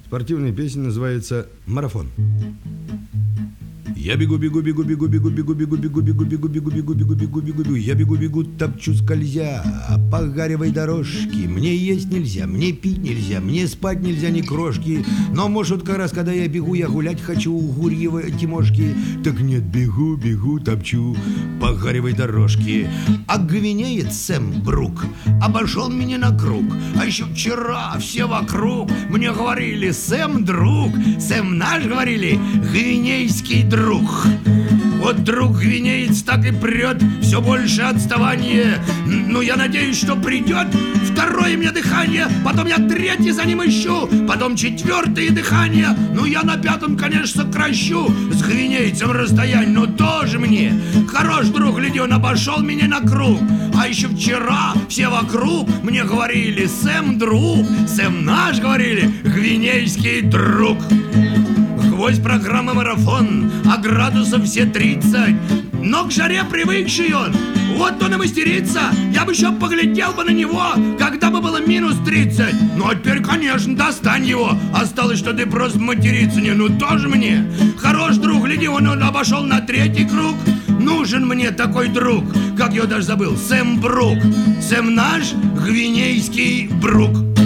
Спортивная песня называется «Марафон». Я бегу, бегу, бегу, бегу, бегу, бегу, бегу, бегу, бегу, бегу, бегу, бегу, бегу, бегу, бегу, бегу. Я бегу, бегу, топчу скользя по гаревой дорожке. Мне есть нельзя, мне пить нельзя, мне спать нельзя ни крошки. Но, может, как раз, когда я бегу, я гулять хочу у Гурьевой Тимошки. Так нет, бегу, бегу, топчу по гаревой дорожке. А гвинеец Сэм Брук обошел меня на круг. А еще вчера все вокруг мне говорили: Сэм друг, Сэм наш, говорили, гвинейский друг. Вот друг гвинеец так и прет, все больше отставание. Ну, я надеюсь, что придет второе мне дыхание, потом я третье за ним ищу, потом четвертое дыхание. Ну, я на пятом, конечно, сокращу с гвинейцем расстояние, но тоже мне хорош друг, гляди, он обошел меня на круг. А еще вчера все вокруг мне говорили: Сэм друг, Сэм наш, говорили, гвинейский друг. Гвоздь программы «Марафон», а градусов все 30. Но к жаре привыкший он, вот он и мастерится. Я бы еще поглядел бы на него, когда бы было минус 30. Ну а теперь, конечно, достань его. Осталось, что ты просто материться не. Ну тоже мне хорош друг, гляди, он обошел на третий круг. Нужен мне такой друг, как я даже забыл, Сэм Брук. Сэм наш, гвинейский Брук.